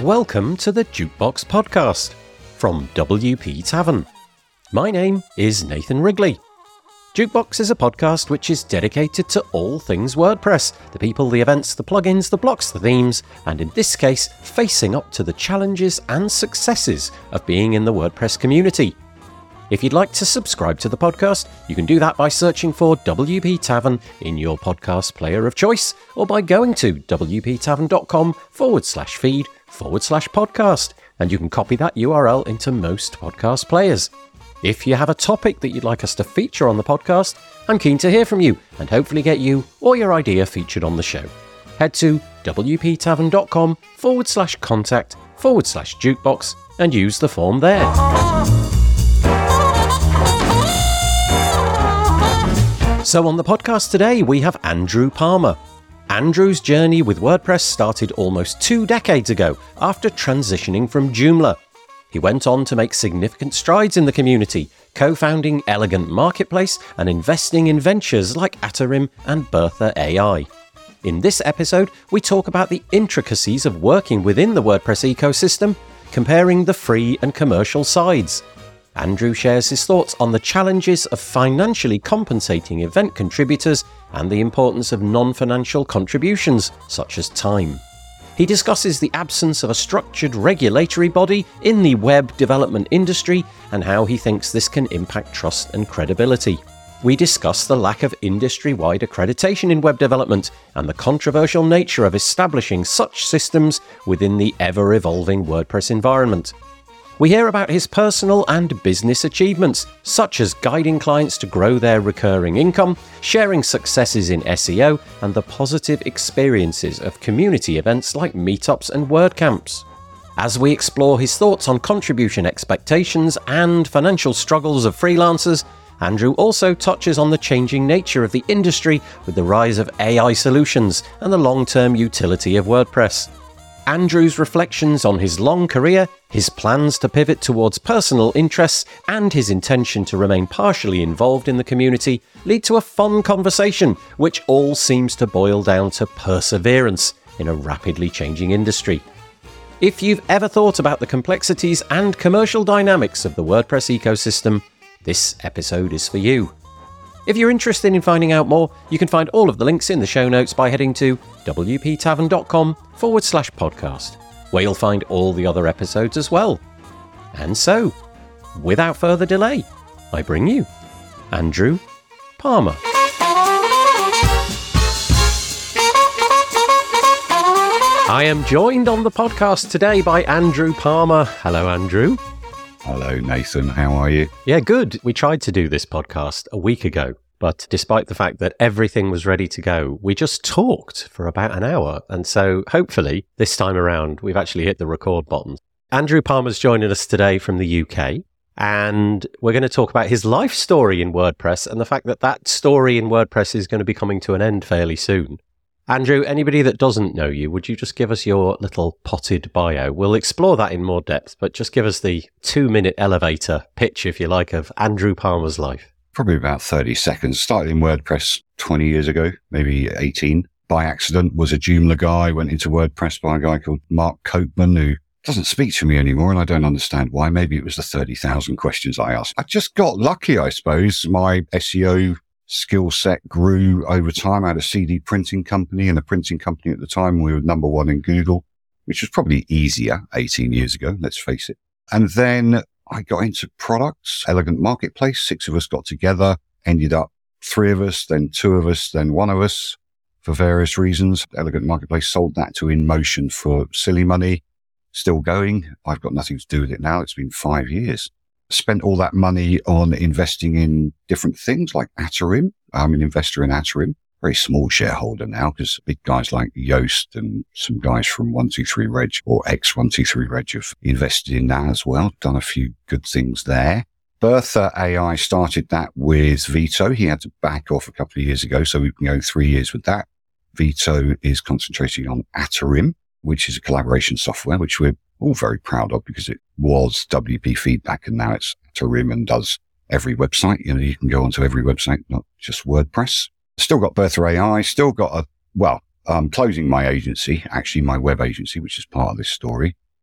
welcome to the Jukebox Podcast from WP Tavern. My name is Nathan Wrigley. Jukebox is a podcast which is dedicated to all things WordPress, the people, the events, the plugins, the blocks, the themes, and in this case, facing up to the challenges and successes of being in the WordPress community. If you'd like to subscribe to the podcast, you can do that by searching for WP Tavern in your podcast player of choice, or by going to wptavern.com/feed/podcast, and you can copy that URL into most podcast players. If you have a topic that you'd like us to feature on the podcast, I'm keen to hear from you and hopefully get you or your idea featured on the show. Head to wptavern.com/contact/jukebox and use the form there. So on the podcast today, we have Andrew Palmer. Andrew's journey with WordPress started almost 2 decades ago after transitioning from Joomla. He went on to make significant strides in the community, co-founding Elegant Marketplace and investing in ventures like Atarim and Bertha AI. In this episode, we talk about the intricacies of working within the WordPress ecosystem, comparing the free and commercial sides. Andrew shares his thoughts on the challenges of financially compensating event contributors and the importance of non-financial contributions, such as time. He discusses the absence of a structured regulatory body in the web development industry and how he thinks this can impact trust and credibility. We discuss the lack of industry-wide accreditation in web development and the controversial nature of establishing such systems within the ever-evolving WordPress environment. We hear about his personal and business achievements, such as guiding clients to grow their recurring income, sharing successes in SEO, and the positive experiences of community events like meetups and WordCamps. As we explore his thoughts on contribution expectations and financial struggles of freelancers, Andrew also touches on the changing nature of the industry with the rise of AI solutions and the long-term utility of WordPress. Andrew's reflections on his long career, his plans to pivot towards personal interests, and his intention to remain partially involved in the community lead to a fun conversation, which all seems to boil down to perseverance in a rapidly changing industry. If you've ever thought about the complexities and commercial dynamics of the WordPress ecosystem, this episode is for you. If you're interested in finding out more, you can find all of the links in the show notes by heading to wptavern.com/podcast, where you'll find all the other episodes as well. And so, without further delay, I bring you Andrew Palmer. I am joined on the podcast today by Andrew Palmer. Hello, Andrew. Hello, Nathan. How are you? Yeah, good. We tried to do this podcast a week ago, but despite the fact that everything was ready to go, we just talked for about an hour. And so hopefully this time around, we've actually hit the record button. Andrew Palmer's joining us today from the UK, and we're going to talk about his life story in WordPress and the fact that that story in WordPress is going to be coming to an end fairly soon. Andrew, anybody that doesn't know you, would you just give us your little potted bio? We'll explore that in more depth, but just give us the 2-minute elevator pitch, if you like, of Andrew Palmer's life. Probably about 30 seconds. Started in WordPress 20 years ago, maybe 18. By accident, was a Joomla guy, went into WordPress by a guy called Mark Copeman, who doesn't speak to me anymore, and I don't understand why. Maybe it was the 30,000 questions I asked. I just got lucky, I suppose. My SEO skill set grew over time. I had a CD printing company, and a printing company at the time. We were number one in Google, which was probably easier 18 years ago, let's face it. And then I got into products, Elegant Marketplace. 6 of us got together, ended up 3 of us, then 2 of us, then 1 of us for various reasons. Elegant Marketplace sold that to InMotion for silly money. Still going. I've got nothing to do with it now. It's been 5 years. Spent all that money on investing in different things like Atarim. I'm an investor in Atarim. Very small shareholder now because big guys like Yoast and some guys from 123reg or ex-123reg have invested in that as well. Done a few good things there. Bertha AI started that with Vito. He had to back off a couple of years ago, so we've been going 3 years with that. Vito is concentrating on Atarim, which is a collaboration software, which we're all very proud of because it was WP Feedback and now it's Atarim and does every website. You know, you can go onto every website, not just WordPress. Still got Bertha AI, still got closing my agency, actually my web agency, which is part of this story.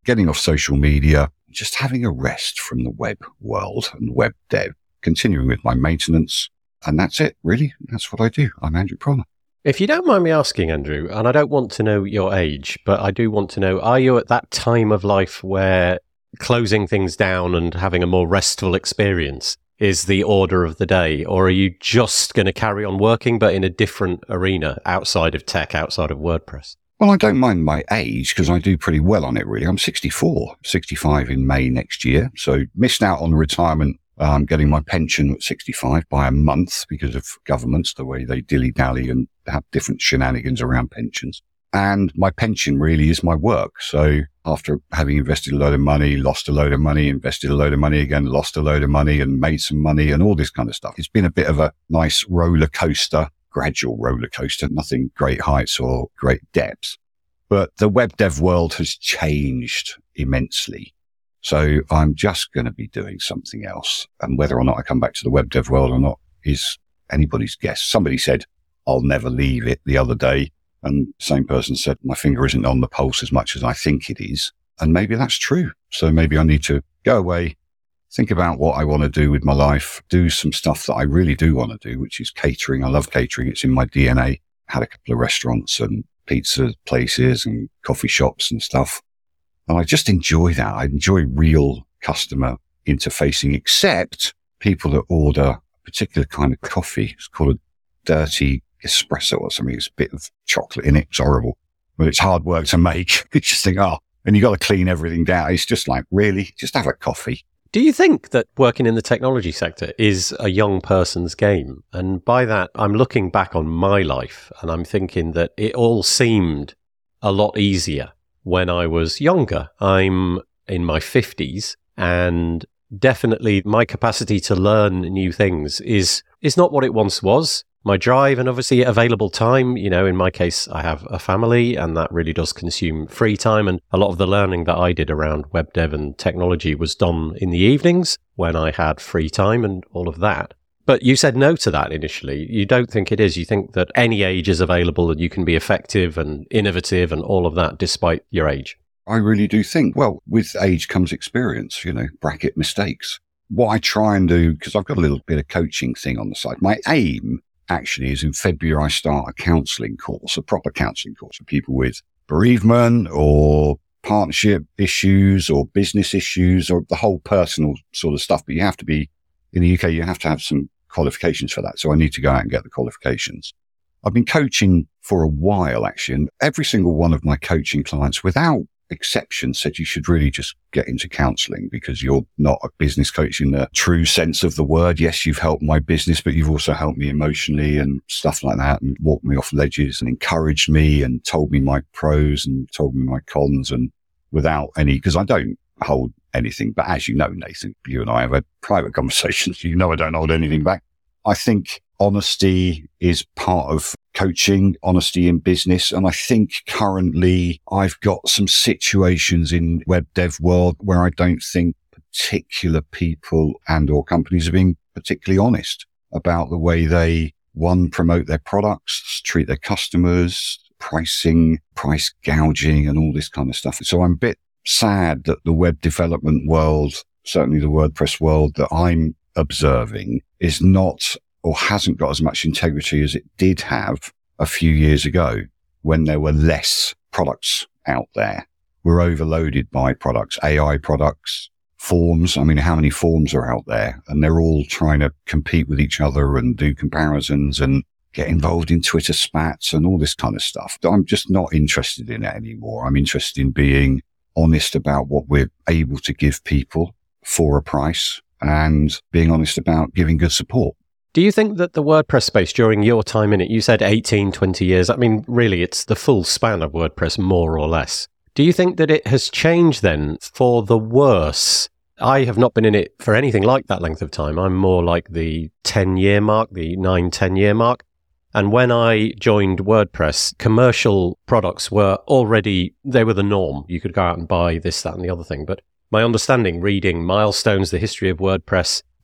getting off social media, just having a rest from the web world and web dev, continuing with my maintenance. And that's it, really. That's what I do. I'm Andrew Palmer. If you don't mind me asking, Andrew, and I don't want to know your age, but I do want to know, are you at that time of life where closing things down and having a more restful experience is the order of the day? Or are you just going to carry on working, but in a different arena outside of tech, outside of WordPress? Well, I don't mind my age because I do pretty well on it, really. I'm 64, 65 in May next year. So missed out on retirement. Getting my pension at 65 by a month because of governments, the way they dilly-dally and have different shenanigans around pensions. And my pension really is my work. So after having invested a load of money, lost a load of money, invested a load of money again, lost a load of money and made some money and all this kind of stuff. It's been a bit of a nice roller coaster, gradual roller coaster, nothing great heights or great depths. But the web dev world has changed immensely. So I'm just going to be doing something else. And whether or not I come back to the web dev world or not is anybody's guess. Somebody said, I'll never leave it the other day. And the same person said, my finger isn't on the pulse as much as I think it is. And maybe that's true. So maybe I need to go away, think about what I want to do with my life, do some stuff that I really do want to do, which is catering. I love catering. It's in my DNA. Had a couple of restaurants and pizza places and coffee shops and stuff. And I just enjoy that. I enjoy real customer interfacing, except people that order a particular kind of coffee. It's called a dirty espresso or something. It's a bit of chocolate in it. It's horrible. But it's hard work to make. You just think, and you got to clean everything down. It's just like, really? Just have a coffee. Do you think that working in the technology sector is a young person's game? And by that, I'm looking back on my life and I'm thinking that it all seemed a lot easier when I was younger. I'm in my 50s and definitely my capacity to learn new things is not what it once was. My drive and obviously available time, in my case, I have a family and that really does consume free time. And a lot of the learning that I did around web dev and technology was done in the evenings when I had free time and all of that. But you said no to that initially. You don't think it is. You think that any age is available and you can be effective and innovative and all of that despite your age. I really do think, well, with age comes experience, bracket mistakes. What I try and do, because I've got a little bit of coaching thing on the side, my aim actually is in February, I start a counselling course, a proper counselling course for people with bereavement or partnership issues or business issues or the whole personal sort of stuff. But you have to be, in the UK, you have to have some qualifications for that. So I need to go out and get the qualifications. I've been coaching for a while, actually, and every single one of my coaching clients, without exception, said you should really just get into counselling because you're not a business coach in the true sense of the word. Yes, you've helped my business, but you've also helped me emotionally and stuff like that and walked me off ledges and encouraged me and told me my pros and told me my cons and without any, because I don't hold anything. But as you know, Nathan, you and I have had private conversations. I don't hold anything back. I think honesty is part of coaching, honesty in business. And I think currently I've got some situations in web dev world where I don't think particular people and or companies are being particularly honest about the way they, one, promote their products, treat their customers, pricing, price gouging and all this kind of stuff. So I'm a bit sad that the web development world, certainly the WordPress world that I'm observing, is not or hasn't got as much integrity as it did have a few years ago when there were less products out there. We're overloaded by products, AI products, forms. I mean, how many forms are out there? And they're all trying to compete with each other and do comparisons and get involved in Twitter spats and all this kind of stuff. I'm just not interested in that anymore. I'm interested in being honest about what we're able to give people for a price and being honest about giving good support. Do you think that the WordPress space during your time in it, you said 18, 20 years, I mean, really, it's the full span of WordPress, more or less. Do you think that it has changed then for the worse? I have not been in it for anything like that length of time. I'm more like the 10-year mark, the 9-10-year mark. And when I joined WordPress, commercial products were already, they were the norm. You could go out and buy this, that, and the other thing. But my understanding, reading Milestones, the history of WordPress,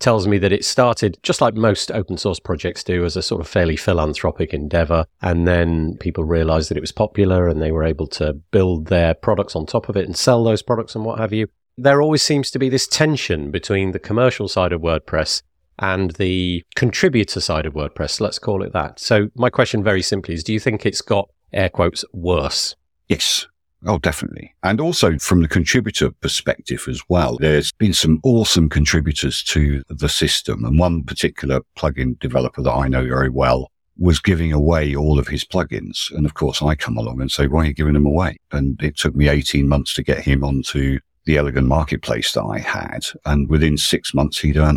tells me that it started, just like most open source projects do, as a sort of fairly philanthropic endeavor. And then people realized that it was popular and they were able to build their products on top of it and sell those products and what have you. There always seems to be this tension between the commercial side of WordPress and the contributor side of WordPress, let's call it that. So my question very simply is, do you think it's got, air quotes, worse? Yes. Oh, definitely. And also from the contributor perspective as well, there's been some awesome contributors to the system. And one particular plugin developer that I know very well was giving away all of his plugins. And of course, I come along and say, why are you giving them away? And it took me 18 months to get him onto the Elegant marketplace that I had. And within 6 months, he'd earned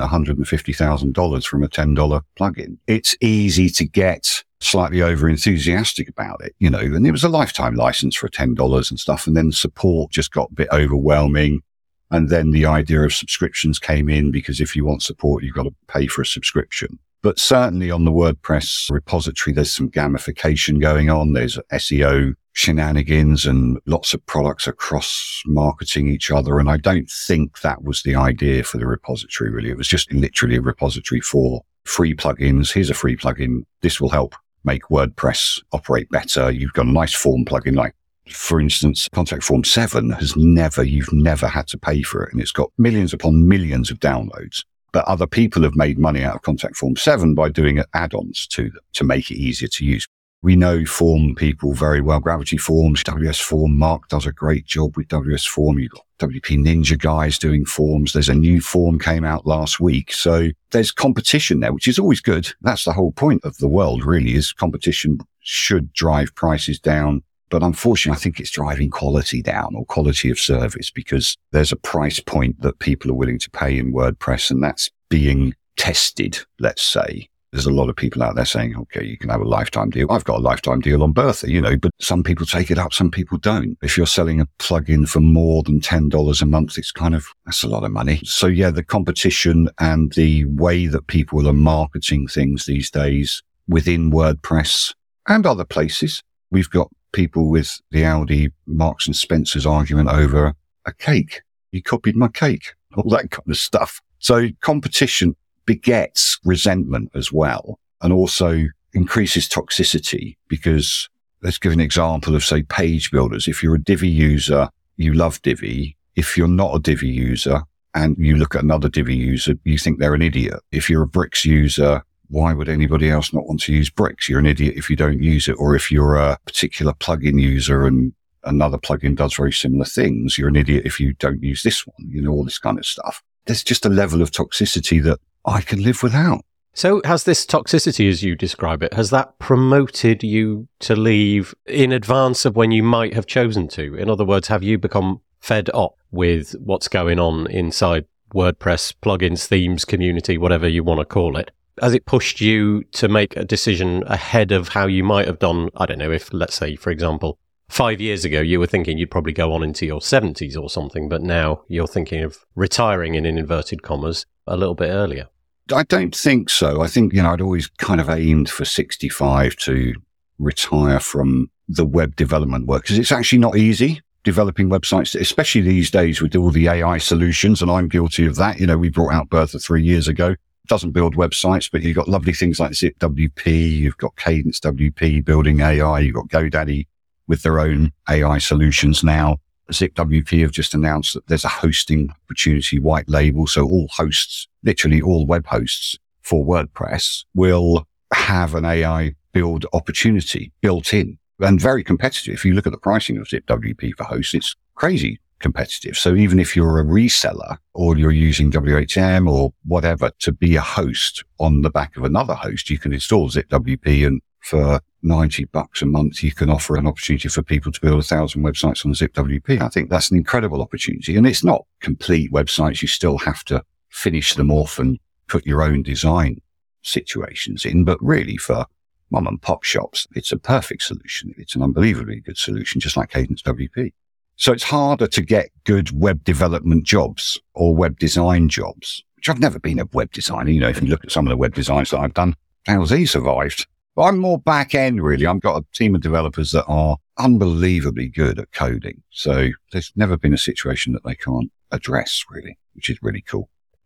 $150,000 from a $10 plugin. It's easy to get slightly over enthusiastic about it, you know, and it was a lifetime license for $10 and stuff. And then support just got a bit overwhelming. And then the idea of subscriptions came in, because if you want support, you've got to pay for a subscription. But certainly on the WordPress repository, there's some gamification going on. There's SEO shenanigans and lots of products are cross-marketing each other. And I don't think that was the idea for the repository, really. It was just literally a repository for free plugins. Here's a free plugin. This will help make WordPress operate better. You've got a nice form plugin, like, for instance, Contact Form 7 you've never had to pay for it. And it's got millions upon millions of downloads. But other people have made money out of Contact Form 7 by doing add-ons to them to make it easier to use. We know form people very well. Gravity Forms, WS Form. Mark does a great job with WS Form. You've got WP Ninja guys doing forms. There's a new form came out last week. So there's competition there, which is always good. That's the whole point of the world, really, is competition should drive prices down. But unfortunately, I think it's driving quality down, or quality of service, because there's a price point that people are willing to pay in WordPress, and that's being tested, let's say. There's a lot of people out there saying, okay, you can have a lifetime deal. I've got a lifetime deal on Bertha, you know, but some people take it up, some people don't. If you're selling a plugin for more than $10 a month, that's a lot of money. So yeah, the competition and the way that people are marketing things these days within WordPress and other places. We've got people with the Audi Marks and Spencer's argument over a cake. You copied my cake, all that kind of stuff. So competition begets resentment as well, and also increases toxicity, because let's give an example of, say, page builders. If you're a Divi user, you love Divi. If you're not a Divi user and you look at another Divi user, you think they're an idiot. If you're a Bricks user, why would anybody else not want to use Bricks? You're an idiot if you don't use it. Or if you're a particular plugin user and another plugin does very similar things, you're an idiot if you don't use this one, you know, all this kind of stuff. There's just a level of toxicity that I can live without. So has this toxicity, as you describe it, has that promoted you to leave in advance of when you might have chosen to? In other words, have you become fed up with what's going on inside WordPress, plugins, themes, community, whatever you want to call it? Has it pushed you to make a decision ahead of how you might have done? I don't know, if, let's say, for example, 5 years ago, you were thinking you'd probably go on into your 70s or something, but now you're thinking of retiring, in inverted commas, a little bit earlier. I don't think so. I think, I'd always kind of aimed for 65 to retire from the web development work, because it's actually not easy developing websites, especially these days with all the AI solutions. And I'm guilty of that. We brought out Bertha 3 years ago. It doesn't build websites, but you've got lovely things like ZipWP. You've got Cadence WP building AI. You've got GoDaddy with their own AI solutions now. ZipWP have just announced that there's a hosting opportunity white label. So all hosts, literally all web hosts for WordPress, will have an AI build opportunity built in, and very competitive. If you look at the pricing of ZipWP for hosts, it's crazy competitive. So even if you're a reseller or you're using WHM or whatever to be a host on the back of another host, you can install ZipWP, and for $90 a month, you can offer an opportunity for people to build 1,000 websites on ZipWP. I think that's an incredible opportunity. And it's not complete websites. You still have to finish them off and put your own design situations in. But really, for mom and pop shops, it's a perfect solution. It's an unbelievably good solution, just like Cadence WP. So it's harder to get good web development jobs or web design jobs, which I've never been a web designer. If you look at some of the web designs that I've done, how's he survived? But I'm more back end, really. I've got a team of developers that are unbelievably good at coding. So there's never been a situation that they can't address, really, which is really cool.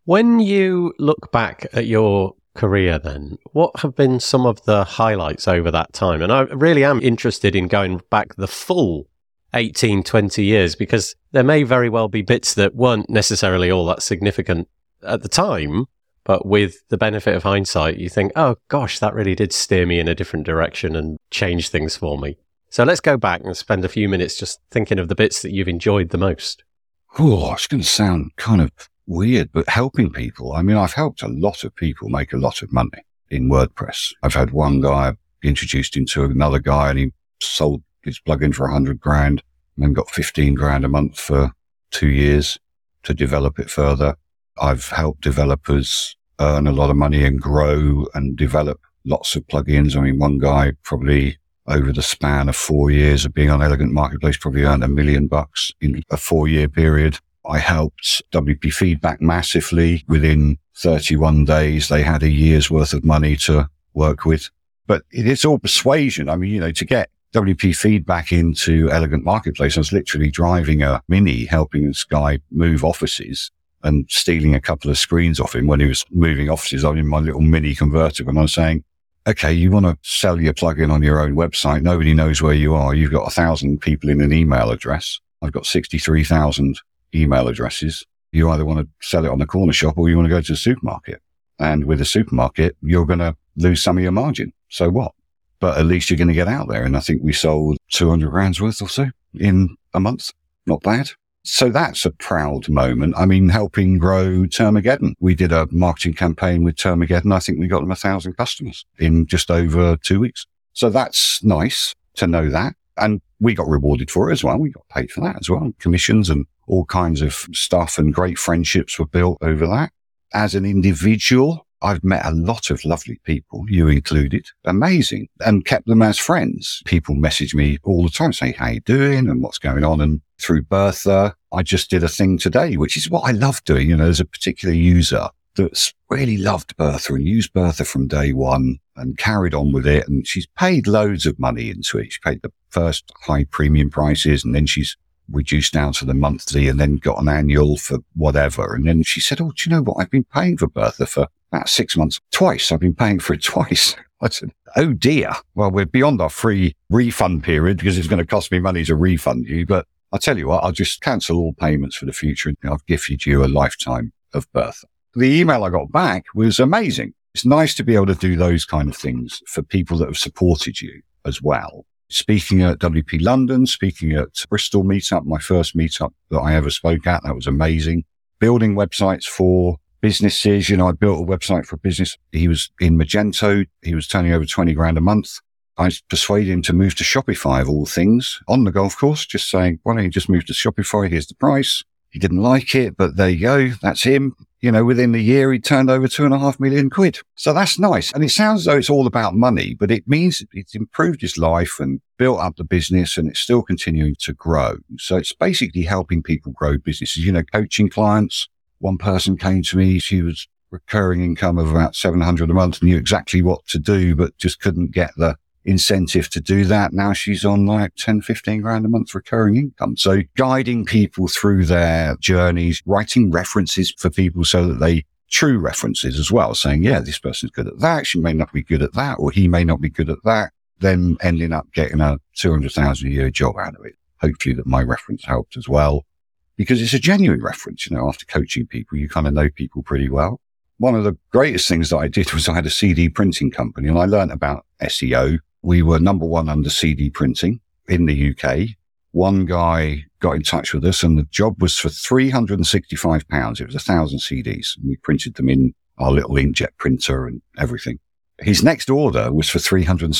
When you look back at your career then, what have been some of the highlights over that time? And I really am interested in going back the full 18, 20 years, because there may very well be bits that weren't necessarily all that significant at the time, but with the benefit of hindsight, you think, oh gosh, that really did steer me in a different direction and change things for me. So let's go back and spend a few minutes just thinking of the bits that you've enjoyed the most. Oh, it's going to sound kind of weird, but helping people. I mean, I've helped a lot of people make a lot of money in WordPress. I've had one guy introduced into another guy and he sold his plugin for 100 grand and then got 15 grand a month for 2 years to develop it further. I've helped developers earn a lot of money and grow and develop lots of plugins. I mean, one guy probably over the span of 4 years of being on Elegant Marketplace probably earned $1 million in a 4-year period. I helped WP Feedback massively. Within 31 days, they had a year's worth of money to work with. But it's all persuasion. I mean, to get WP Feedback into Elegant Marketplace, I was literally driving a Mini, helping this guy move offices and stealing a couple of screens off him when he was moving offices. I'm in my little Mini convertible and I was saying, okay, you want to sell your plugin on your own website. Nobody knows where you are. You've got 1,000 people in an email address. I've got 63,000 email addresses. You either want to sell it on the corner shop or you want to go to the supermarket. And with a supermarket, you're going to lose some of your margin. So what? But at least you're going to get out there. And I think we sold 200 grand's worth or so in a month. Not bad. So that's a proud moment. I mean, helping grow Termageddon. We did a marketing campaign with Termageddon. I think we got them 1,000 customers in just over 2 weeks. So that's nice to know that. And we got rewarded for it as well. We got paid for that as well. Commissions and all kinds of stuff, and great friendships were built over that. As an individual, I've met a lot of lovely people, you included, amazing, and kept them as friends. People message me all the time saying, how you doing and what's going on? And through Bertha, I just did a thing today, which is what I love doing. There's a particular user that's really loved Bertha and used Bertha from day one and carried on with it. And she's paid loads of money into it. She paid the first high premium prices and then she's reduced down to the monthly and then got an annual for whatever. And then she said, oh, do you know what? I've been paying for Bertha for about 6 months. Twice. I've been paying for it twice. I said, oh dear. Well, we're beyond our free refund period because it's going to cost me money to refund you. But I'll tell you what, I'll just cancel all payments for the future. I've gifted you a lifetime of Bertha. The email I got back was amazing. It's nice to be able to do those kind of things for people that have supported you as well. Speaking at WP London, speaking at Bristol meetup, my first meetup that I ever spoke at, that was amazing. Building websites for businesses. I built a website for a business. He was in Magento. He was turning over 20 grand a month. I persuaded him to move to Shopify of all things on the golf course, just saying, why don't you just move to Shopify? Here's the price. He didn't like it, but there you go. That's him. Within the year, he turned over 2.5 million quid. So that's nice. And it sounds as though it's all about money, but it means it's improved his life and built up the business and it's still continuing to grow. So it's basically helping people grow businesses, coaching clients. One person came to me. She was recurring income of about 700 a month, knew exactly what to do, but just couldn't get the incentive to do that. Now she's on like 10, 15 grand a month recurring income. So guiding people through their journeys, writing references for people so that true references as well, saying, yeah, this person's good at that. She may not be good at that, or he may not be good at that. Then ending up getting a 200,000 a year job out of it. Hopefully that my reference helped as well, because it's a genuine reference. After coaching people, you kind of know people pretty well. One of the greatest things that I did was I had a CD printing company and I learned about SEO. We were number one under CD printing in the UK. One guy got in touch with us and the job was for £365. It was 1,000 CDs. And we printed them in our little inkjet printer and everything. His next order was for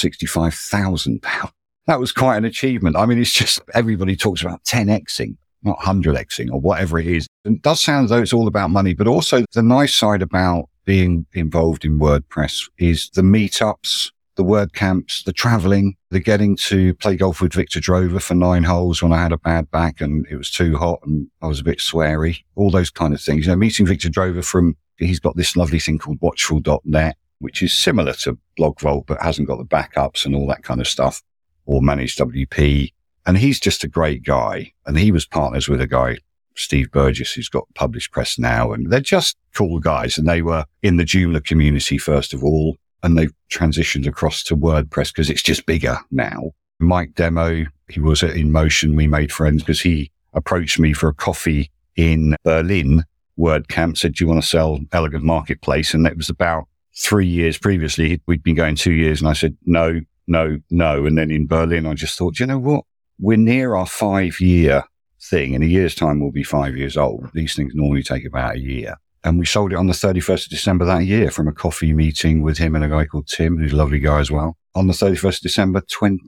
£365,000. That was quite an achievement. I mean, it's just everybody talks about 10xing, not 100xing or whatever it is. And it does sound as though it's all about money, but also the nice side about being involved in WordPress is the meetups, the WordCamps, the traveling, the getting to play golf with Victor Drover for 9 holes when I had a bad back and it was too hot and I was a bit sweary, all those kind of things. Meeting Victor Drover he's got this lovely thing called watchful.net, which is similar to BlogVault, but hasn't got the backups and all that kind of stuff, or Managed WP. And he's just a great guy. And he was partners with a guy Steve Burgess, who's got Publish Press now. And they're just cool guys. And they were in the Joomla community, first of all, and they've transitioned across to WordPress because it's just bigger now. Mike Demo, he was at InMotion. We made friends because he approached me for a coffee in Berlin WordCamp, said, do you want to sell Elegant Marketplace? And it was about 3 years previously. We'd been going 2 years. And I said, no. And then in Berlin, I just thought, you know what? We're near our 5-year thing. In a year's time, we'll be 5 years old. These things normally take about a year. And we sold it on the 31st of December that year from a coffee meeting with him and a guy called Tim, who's a lovely guy as well, on the 31st of December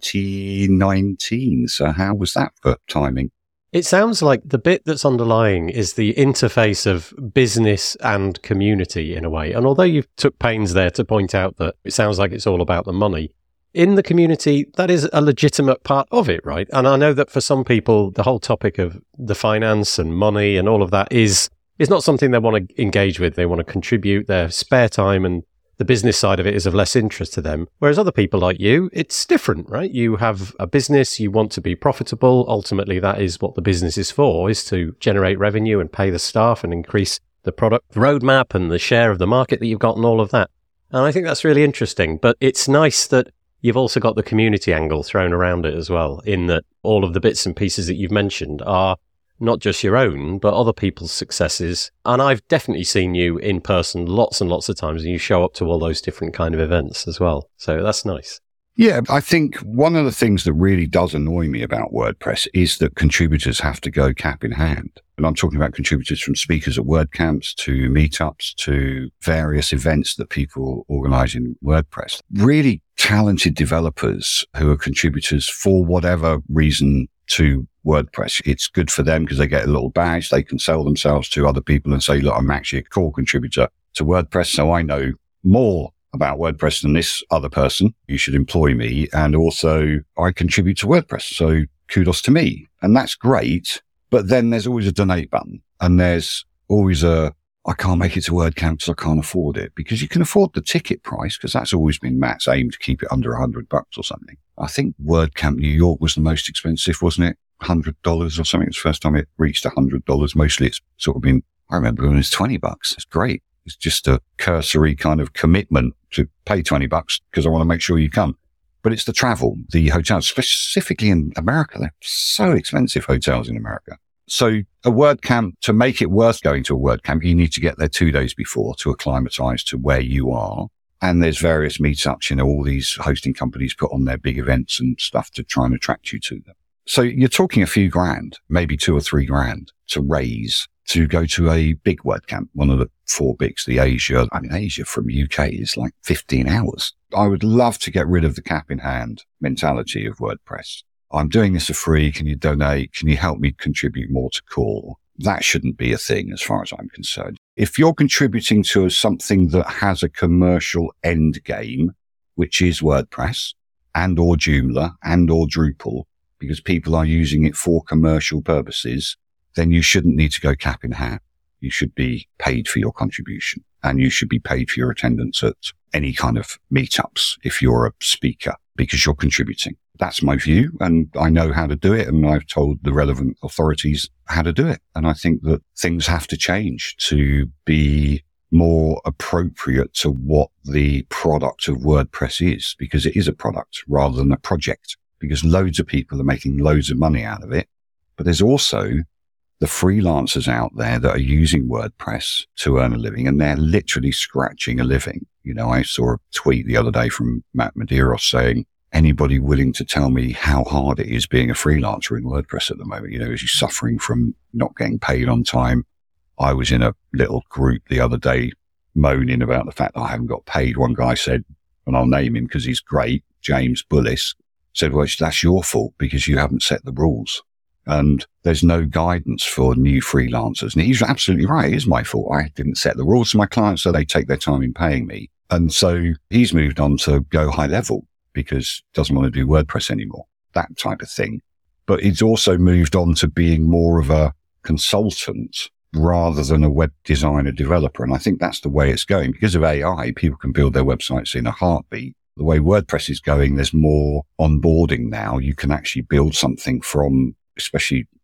2019. So how was that for timing? It sounds like the bit that's underlying is the interface of business and community in a way. And although you took pains there to point out that it sounds like it's all about the money, in the community, that is a legitimate part of it, right? And I know that for some people, the whole topic of the finance and money and all of that is not something they want to engage with. They want to contribute their spare time, and the business side of it is of less interest to them. Whereas other people like you, it's different, right? You have a business, you want to be profitable. Ultimately, that is what the business is for, is to generate revenue and pay the staff and increase the product roadmap and the share of the market that you've got and all of that. And I think that's really interesting. But it's nice that you've also got the community angle thrown around it as well, in that all of the bits and pieces that you've mentioned are not just your own, but other people's successes. And I've definitely seen you in person lots and lots of times, and you show up to all those different kind of events as well. So that's nice. Yeah, I think one of the things that really does annoy me about WordPress is that contributors have to go cap in hand. And I'm talking about contributors from speakers at WordCamps to meetups to various events that people organize in WordPress. Really talented developers who are contributors for whatever reason to WordPress. It's good for them because they get a little badge. They can sell themselves to other people and say, look, I'm actually a core contributor to WordPress, so I know more about WordPress than this other person. You should employ me. And also I contribute to WordPress. So kudos to me. And that's great. But then there's always a donate button, and there's always I can't make it to WordCamp because I can't afford it, because you can afford the ticket price, because that's always been Matt's aim, to keep it under $100 or something. I think WordCamp New York was the most expensive, wasn't it? $100 or something. It was the first time it reached $100. Mostly it's sort of been, I remember when it was $20. It's great. It's just a cursory kind of commitment to pay $20 because I want to make sure you come. But it's the travel, the hotels, specifically in America. They're so expensive, hotels in America. So a WordCamp, to make it worth going to a WordCamp, you need to get there 2 days before to acclimatize to where you are. And there's various meetups, all these hosting companies put on their big events and stuff to try and attract you to them. So you're talking a few grand, maybe $2 or $3 to raise to go to a big WordCamp, one of the 4 bigs, the Asia. Asia from UK is like 15 hours. I would love to get rid of the cap in hand mentality of WordPress. I'm doing this for free. Can you donate? Can you help me contribute more to core? That shouldn't be a thing as far as I'm concerned. If you're contributing to something that has a commercial end game, which is WordPress and or Joomla and or Drupal, because people are using it for commercial purposes, then you shouldn't need to go cap in hand. You should be paid for your contribution, and you should be paid for your attendance at any kind of meetups if you're a speaker, because you're contributing. That's my view, and I know how to do it, and I've told the relevant authorities how to do it. And I think that things have to change to be more appropriate to what the product of WordPress is, because it is a product rather than a project, because loads of people are making loads of money out of it. But there's also the freelancers out there that are using WordPress to earn a living, and they're literally scratching a living. I saw a tweet the other day from Matt Medeiros saying, anybody willing to tell me how hard it is being a freelancer in WordPress at the moment? Is he suffering from not getting paid on time? I was in a little group the other day moaning about the fact that I haven't got paid. One guy said, and I'll name him because he's great, James Bullis, said, well, that's your fault because you haven't set the rules. And there's no guidance for new freelancers. And he's absolutely right. It is my fault. I didn't set the rules to my clients, so they take their time in paying me. And so he's moved on to go high level because he doesn't want to do WordPress anymore, that type of thing. But he's also moved on to being more of a consultant rather than a web designer developer. And I think that's the way it's going. Because of AI, people can build their websites in a heartbeat. The way WordPress is going, there's more onboarding now. You can actually build something from, especially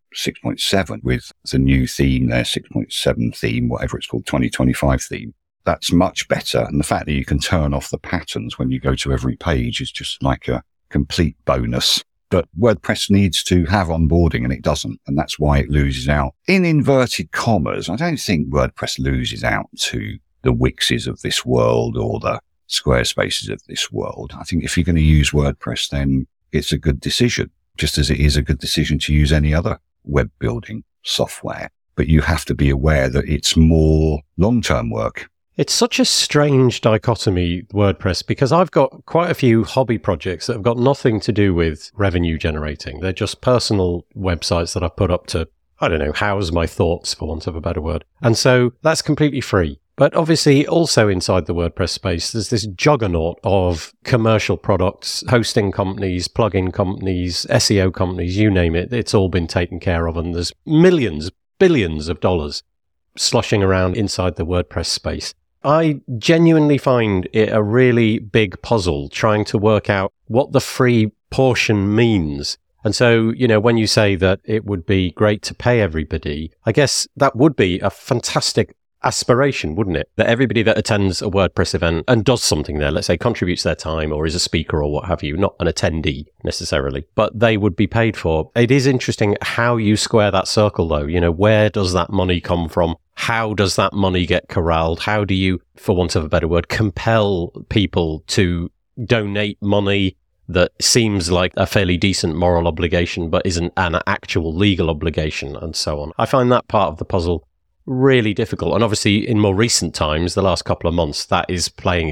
6.7 with the new theme there, 6.7 theme, whatever it's called, 2025 theme. That's much better. And the fact that you can turn off the patterns when you go to every page is just like a complete bonus. But WordPress needs to have onboarding and it doesn't. And that's why it loses out. In inverted commas, I don't think WordPress loses out to the Wixes of this world or the Squarespaces of this world. I think if you're going to use WordPress, then it's a good decision, just as it is a good decision to use any other web building software. But you have to be aware that it's more long-term work. It's such a strange dichotomy, WordPress, because I've got quite a few hobby projects that have got nothing to do with revenue generating. They're just personal websites that I've put up to, I don't know, house my thoughts, for want of a better word. And so that's completely free. But obviously, also inside the WordPress space, there's this juggernaut of commercial products, hosting companies, plugin companies, SEO companies, you name it. It's all been taken care of. And there's millions, billions of dollars sloshing around inside the WordPress space. I genuinely find it a really big puzzle trying to work out what the free portion means. And so, when you say that it would be great to pay everybody, I guess that would be a fantastic aspiration, wouldn't it? That everybody that attends a WordPress event and does something there, let's say contributes their time or is a speaker or what have you, not an attendee necessarily, but they would be paid for. It is interesting how you square that circle though. Where does that money come from? How does that money get corralled? How do you, for want of a better word, compel people to donate money that seems like a fairly decent moral obligation but isn't an actual legal obligation and so on? I find that part of the puzzle really difficult. And obviously in more recent times, the last couple of months, that is going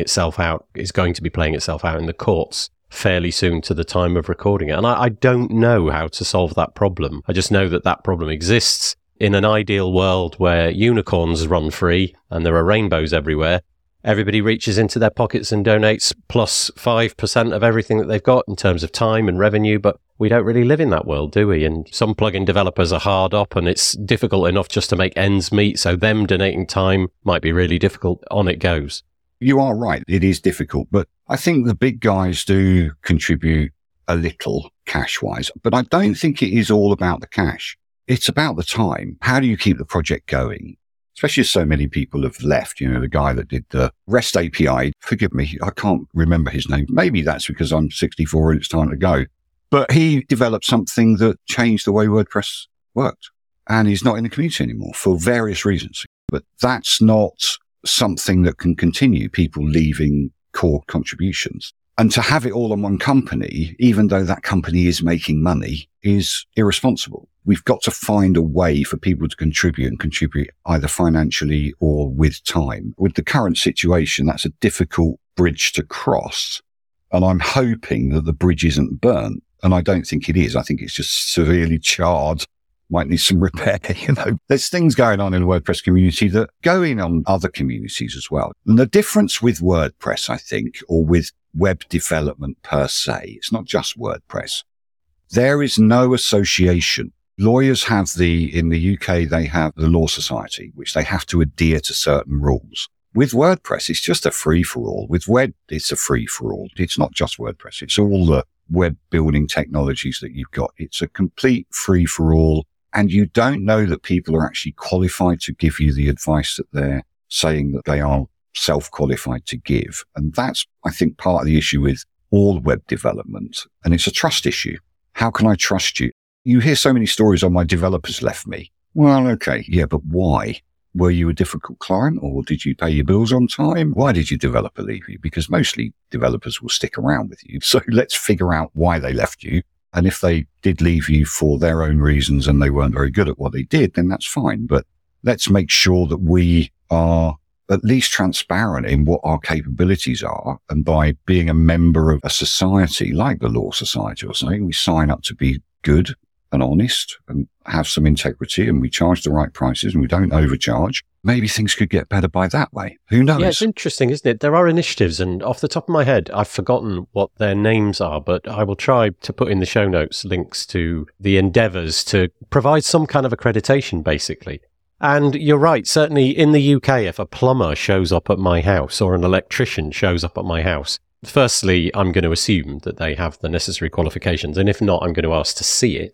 to be playing itself out in the courts fairly soon to the time of recording it. And I don't know how to solve that problem. I just know that problem exists. In an ideal world where unicorns run free and there are rainbows everywhere, everybody reaches into their pockets and donates plus 5% of everything that they've got in terms of time and revenue. But we don't really live in that world, do we? And some plugin developers are hard up and it's difficult enough just to make ends meet. So them donating time might be really difficult. On it goes. You are right. It is difficult. But I think the big guys do contribute a little cash-wise. But I don't think it is all about the cash. It's about the time. How do you keep the project going? Especially as so many people have left. The guy that did the REST API, forgive me, I can't remember his name. Maybe that's because I'm 64 and it's time to go. But he developed something that changed the way WordPress worked. And he's not in the community anymore for various reasons. But that's not something that can continue, people leaving core contributions. And to have it all on one company, even though that company is making money, is irresponsible. We've got to find a way for people to contribute either financially or with time. With the current situation, that's a difficult bridge to cross. And I'm hoping that the bridge isn't burnt. And I don't think it is. I think it's just severely charred. Might need some repair. There's things going on in the WordPress community that go in on other communities as well. And the difference with WordPress, I think, or with web development per se, it's not just WordPress. There is no association. Lawyers have in the UK, they have the Law Society, which they have to adhere to certain rules. With WordPress, it's just a free-for-all. With web, it's a free-for-all. It's not just WordPress. It's all the web building technologies that you've got. It's a complete free-for-all. And you don't know that people are actually qualified to give you the advice that they're saying that they are self-qualified to give. And that's, I think, part of the issue with all web development. And it's a trust issue. How can I trust you? You hear so many stories on my developers left me. Well, okay. Yeah, but why? Were you a difficult client or did you pay your bills on time? Why did your developer leave you? Because mostly developers will stick around with you. So let's figure out why they left you. And if they did leave you for their own reasons and they weren't very good at what they did, then that's fine. But let's make sure that we are at least transparent in what our capabilities are. And by being a member of a society like the Law Society or something, we sign up to be good and honest and have some integrity and we charge the right prices and we don't overcharge. Maybe things could get better by that way. Who knows? Yeah, it's interesting, isn't it? There are initiatives and off the top of my head, I've forgotten what their names are, but I will try to put in the show notes links to the endeavours to provide some kind of accreditation, basically. And you're right, certainly in the UK, if a plumber shows up at my house or an electrician shows up at my house, firstly, I'm going to assume that they have the necessary qualifications. And if not, I'm going to ask to see it.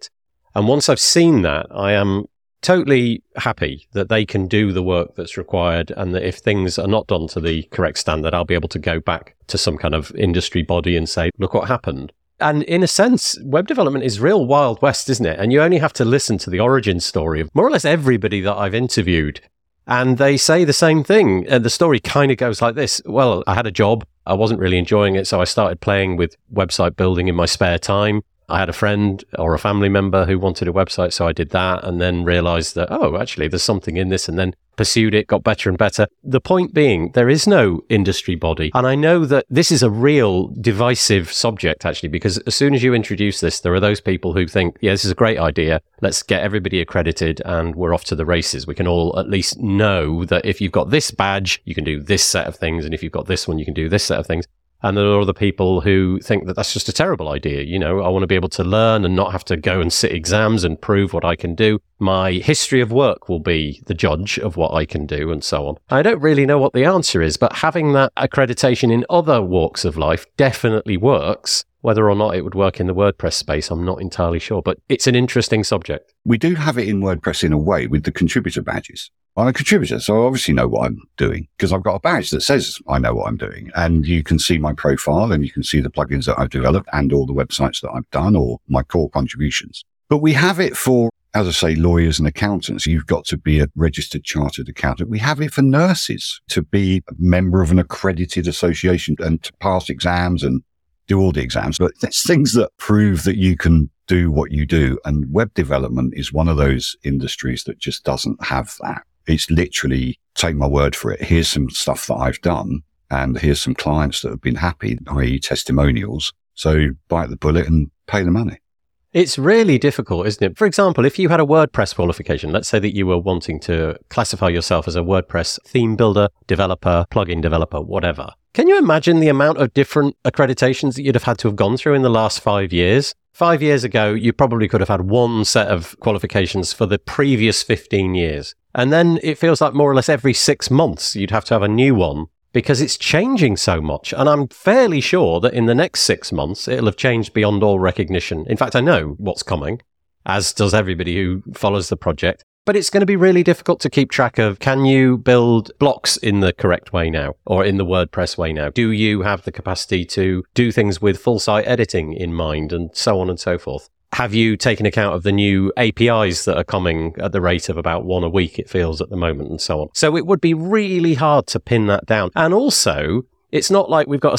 And once I've seen that, I am totally happy that they can do the work that's required, and that if things are not done to the correct standard, I'll be able to go back to some kind of industry body and say, look what happened. And in a sense, web development is real Wild West, isn't it? And you only have to listen to the origin story of more or less everybody that I've interviewed. And they say the same thing. And the story kind of goes like this. Well, I had a job. I wasn't really enjoying it. So I started playing with website building in my spare time. I had a friend or a family member who wanted a website, so I did that, and then realized that, oh, actually, there's something in this, and then pursued it, got better and better. The point being, there is no industry body. And I know that this is a real divisive subject, actually, because as soon as you introduce this, there are those people who think, yeah, this is a great idea. Let's get everybody accredited and we're off to the races. We can all at least know that if you've got this badge, you can do this set of things. And if you've got this one, you can do this set of things. And there are other people who think that that's just a terrible idea. You know, I want to be able to learn and not have to go and sit exams and prove what I can do. My history of work will be the judge of what I can do and so on. I don't really know what the answer is, but having that accreditation in other walks of life definitely works. Whether or not it would work in the WordPress space, I'm not entirely sure, but it's an interesting subject. We do have it in WordPress in a way with the contributor badges. I'm a contributor, so I obviously know what I'm doing because I've got a badge that says I know what I'm doing. And you can see my profile and you can see the plugins that I've developed and all the websites that I've done or my core contributions. But we have it for, as I say, lawyers and accountants. You've got to be a registered chartered accountant. We have it for nurses to be a member of an accredited association and to pass exams and do all the exams. But there's things that prove that you can do what you do. And web development is one of those industries that just doesn't have that. It's literally, take my word for it, here's some stuff that I've done and here's some clients that have been happy, i.e. testimonials. So bite the bullet and pay the money. It's really difficult, isn't it? For example, if you had a WordPress qualification, let's say that you were wanting to classify yourself as a WordPress theme builder, developer, plugin developer, whatever. Can you imagine the amount of different accreditations that you'd have had to have gone through in the last 5 years? 5 years ago, you probably could have had one set of qualifications for the previous 15 years. And then it feels like more or less every 6 months, you'd have to have a new one because it's changing so much. And I'm fairly sure that in the next 6 months, it'll have changed beyond all recognition. In fact, I know what's coming, as does everybody who follows the project. But it's going to be really difficult to keep track of, can you build blocks in the correct way now or in the WordPress way now? Do you have the capacity to do things with full site editing in mind and so on and so forth? Have you taken account of the new APIs that are coming at the rate of about one a week, it feels at the moment, and so on? So it would be really hard to pin that down. And also, it's not like we've got a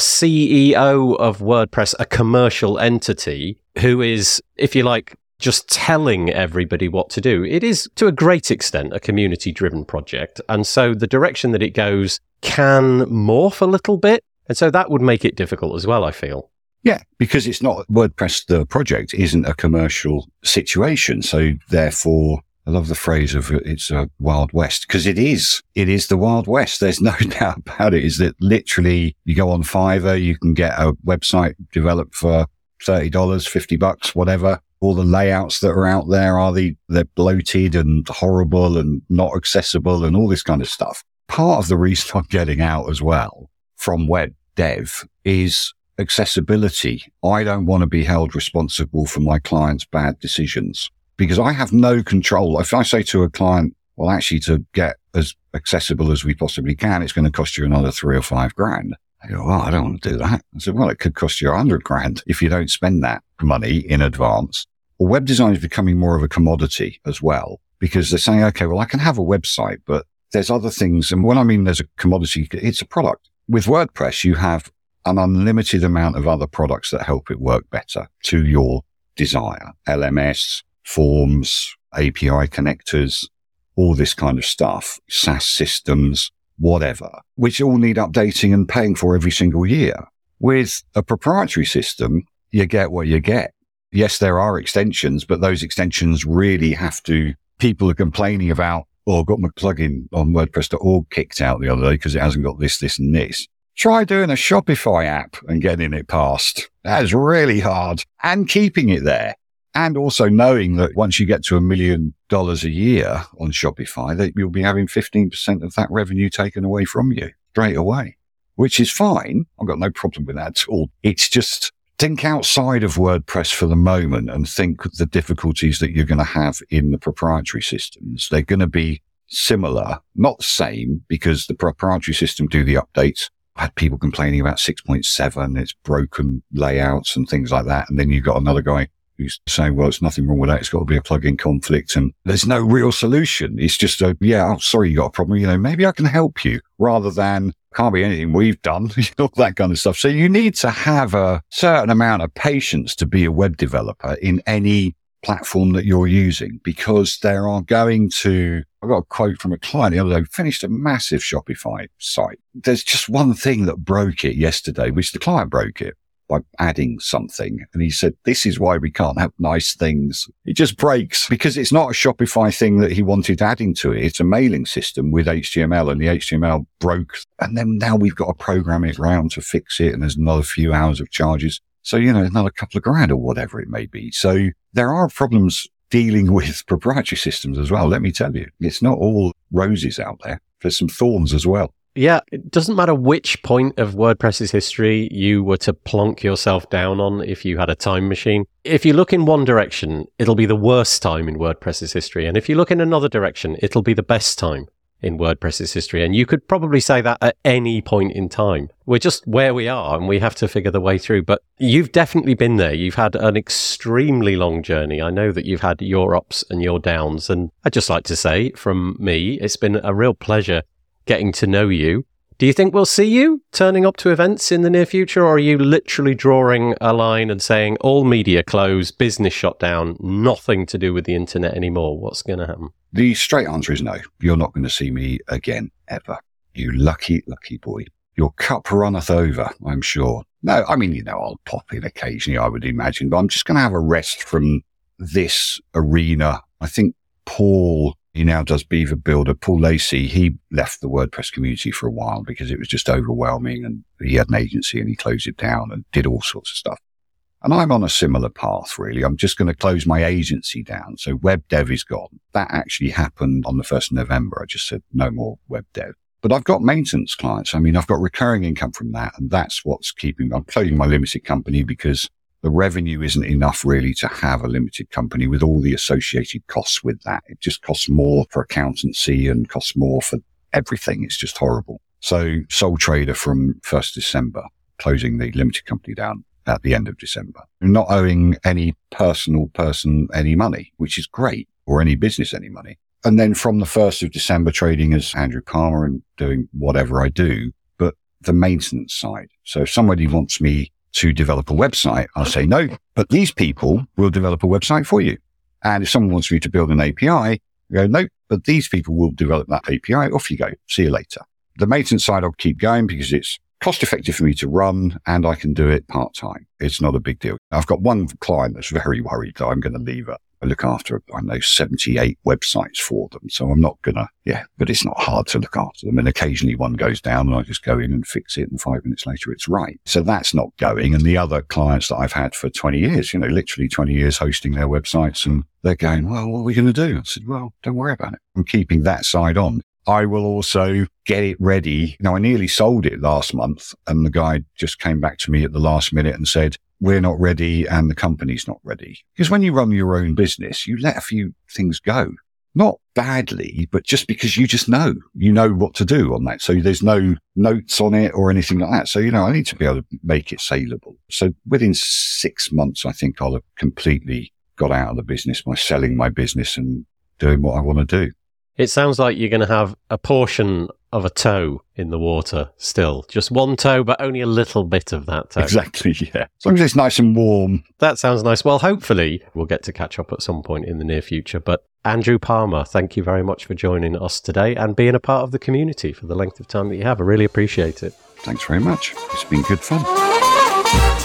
CEO of WordPress, a commercial entity, who is, if you like, just telling everybody what to do. It is, to a great extent, a community-driven project. And so the direction that it goes can morph a little bit. And so that would make it difficult as well, I feel. Yeah, because it's not WordPress, the project isn't a commercial situation. So therefore, I love the phrase of it's a Wild West because it is. It is the Wild West. There's no doubt about it. Is that literally you go on Fiverr, you can get a website developed for $30, $50, whatever. All the layouts that are out there they're bloated and horrible and not accessible and all this kind of stuff. Part of the reason I'm getting out as well from web dev is accessibility. I don't want to be held responsible for my clients' bad decisions because I have no control. If I say to a client, well, actually to get as accessible as we possibly can, it's going to cost you another $3 or $5,000. I go, I don't want to do that. I said, well, it could cost you $100,000 if you don't spend that money in advance. Well, web design is becoming more of a commodity as well because they're saying, okay, well, I can have a website, but there's other things. And when I mean there's a commodity, it's a product. With WordPress, you have an unlimited amount of other products that help it work better to your desire. LMS, forms, API connectors, all this kind of stuff, SaaS systems, whatever, which all need updating and paying for every single year. With a proprietary system, you get what you get. Yes, there are extensions, but those extensions really have to, people are complaining about, I got my plugin on WordPress.org kicked out the other day because it hasn't got this, this, and this. Try doing a Shopify app and getting it passed. That is really hard. And keeping it there. And also knowing that once you get to $1 million a year on Shopify, that you'll be having 15% of that revenue taken away from you straight away, which is fine. I've got no problem with that at all. It's just think outside of WordPress for the moment and think the difficulties that you're going to have in the proprietary systems. They're going to be similar, not the same, because the proprietary system do the updates. I had people complaining about 6.7, it's broken layouts and things like that. And then you've got another guy who's saying, well, it's nothing wrong with that. It's got to be a plugin conflict. And there's no real solution. It's just sorry, you got a problem. Maybe I can help you, rather than can't be anything we've done, all that kind of stuff. So you need to have a certain amount of patience to be a web developer in any platform that you're using, because there are going to, I got a quote from a client the other day, finished a massive Shopify site. There's just one thing that broke it yesterday, which the client broke it by adding something. And he said, this is why we can't have nice things. It just breaks because it's not a Shopify thing that he wanted adding to it. It's a mailing system with HTML, and the HTML broke. And then now we've got to program it around to fix it. And there's another few hours of charges. So, another couple of grand or whatever it may be. So there are problems dealing with proprietary systems as well. Let me tell you, it's not all roses out there. There's some thorns as well. Yeah, it doesn't matter which point of WordPress's history you were to plonk yourself down on if you had a time machine. If you look in one direction, it'll be the worst time in WordPress's history. And if you look in another direction, it'll be the best time in WordPress's history. And you could probably say that at any point in time. We're just where we are and we have to figure the way through. But you've definitely been there. You've had an extremely long journey. I know that you've had your ups and your downs. And I'd just like to say from me, it's been a real pleasure getting to know you. Do you think we'll see you turning up to events in the near future, or are you literally drawing a line and saying all media closed, business shut down, nothing to do with the internet anymore? What's going to happen? The straight answer is no. You're not going to see me again, ever. You lucky, lucky boy. Your cup runneth over, I'm sure. No, I'll pop in occasionally, I would imagine, but I'm just going to have a rest from this arena. I think Paul, he now does Beaver Builder. Paul Lacey, he left the WordPress community for a while because it was just overwhelming, and he had an agency and he closed it down and did all sorts of stuff. And I'm on a similar path, really. I'm just going to close my agency down. So web dev is gone. That actually happened on the 1st of November. I just said no more web dev. But I've got maintenance clients. I've got recurring income from that. And that's what's keeping me. I'm closing my limited company because the revenue isn't enough really to have a limited company with all the associated costs with that. It just costs more for accountancy and costs more for everything. It's just horrible. So sole trader from 1st December, closing the limited company down at the end of December. Not owing any personal person any money, which is great, or any business any money. And then from the 1st of December, trading as Andrew Palmer and doing whatever I do, but the maintenance side. So if somebody wants me to develop a website, I'll say no, but these people will develop a website for you. And if someone wants me to build an API, I go, no, but these people will develop that API. Off you go. See you later. The maintenance side I'll keep going because it's cost effective for me to run and I can do it part time. It's not a big deal. I've got one client that's very worried that I'm going to leave her. I look after, 78 websites for them. So I'm not going to, but it's not hard to look after them. And occasionally one goes down and I just go in and fix it. And 5 minutes later, it's right. So that's not going. And the other clients that I've had for 20 years, literally 20 years hosting their websites, and they're going, well, what are we going to do? I said, well, don't worry about it. I'm keeping that side on. I will also get it ready. I nearly sold it last month and the guy just came back to me at the last minute and said, we're not ready and the company's not ready. Because when you run your own business, you let a few things go. Not badly, but just because you just know what to do on that. So there's no notes on it or anything like that. So, I need to be able to make it saleable. So within 6 months, I think I'll have completely got out of the business by selling my business and doing what I want to do. It sounds like you're going to have a portion of a toe in the water still. Just one toe, but only a little bit of that toe. Exactly, yeah. As long as it's nice and warm. That sounds nice. Well, hopefully we'll get to catch up at some point in the near future. But Andrew Palmer, thank you very much for joining us today and being a part of the community for the length of time that you have. I really appreciate it. Thanks very much. It's been good fun.